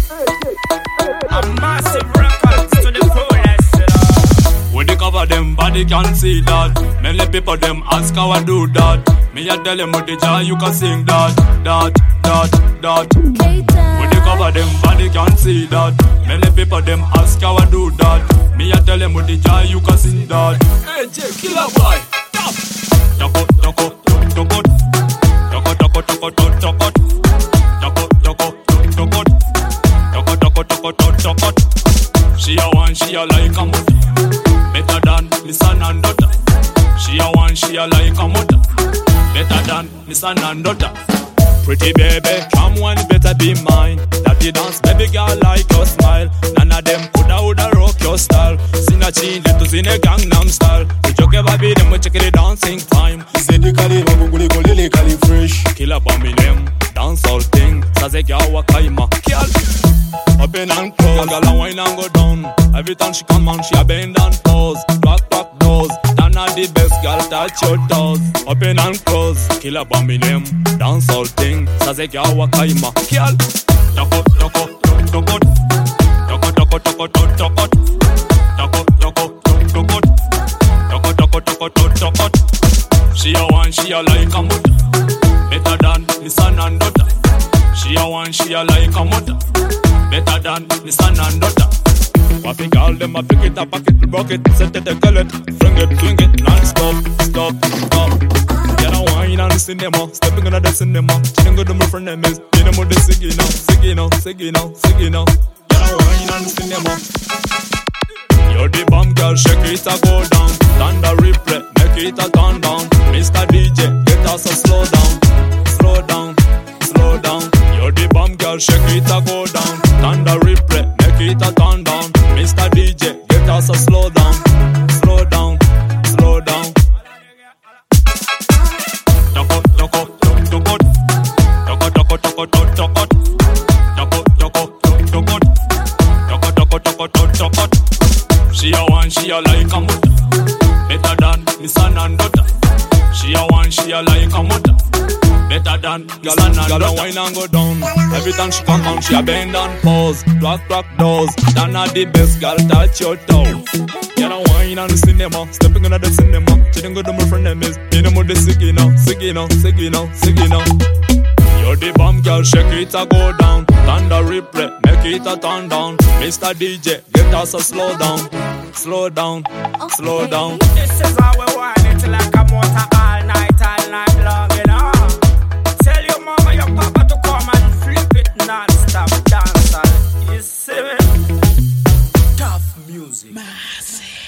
A massive records to the fullest, you know. When they cover them, body can see that. Many people them ask how I do that. Me I tell them with the joy you can sing that. When they cover them, body can see that. Many people them ask how I do that. Me I tell them with the joy you can sing that. Hey J, killer boy, top. Toko, toko, toko, toko, toko, toko, toko, toko, toko, toko, toko, toko, toko, toko. She a one, she a like a mother, better than me son and daughter. She a one, she a like a mother, better than me son and daughter. Pretty baby, come one, better be mine. That you dance, baby girl, like your smile. None of them could a rock your style. Sing a chin, little sing a Gangnam style. We joke about be them, we check the dancing time. Zedikali, maguguli, lyrically fresh. Killer bombi them, dance all thing. Saze gawa kaima, kill. Up in and close, girl a wine and go down. Every time she come on, she a bend and pose. Rock, rock, doors. Dana the best girl, touch your toes. Up in and close, killer bombi them, dance all thing. Saze gawa kaima, kill. Toko, toko, toko, toko, toko, toko, toko, toko, toko, toko, toko, toko, toko, toko, toko. She a one, she a like a mother, better than the son and daughter. She a one, she a like a mother, better than the son and daughter. Waffy girl, them a pick it up, pocket, broke it, set it, curl it, swing it, non-stop, stop, stop. Get a wine on the cinema, stepping on the cinema. Chilling with my friend them is, you know the siggy now, siggy now, siggy now, siggy now. Get a wine on the cinema. You're the bomb girl, shake it a go down. Thunder replay, make it a turn down. Mr. DJ, get us a slow down, slow down, slow down. You're the bomb girl, shake it a go down. Thunder replay, make it a turn down. Mr. DJ, get us a slow down, slow down, slow down. Toko, toko, toko, toko, toko, toko, toko, toko, toko, toko, toko, toko, toko, toko. She a one, she a like a mother, better than me son and daughter. She a one, she a like a mother, better than girl and daughter. Wine and go down. Every time she come on, she a bend and pose. Rock, rock, doors. Dana the best girl, touch your toes. Get a wine on the cinema, stepping on the cinema. Chilling with my friend them is, you know the siggy now, siggy now, siggy now, siggy now. You're the bomb girl, shake it a go down. Thunder replay, make it a turn down. Mr. DJ, get us a slow down, slow down, slow down. This is how we want it, like a motor all night long, you know. Tell your mama, your papa to come and flip it non-stop dancehall. You see me? Tough music. Massive.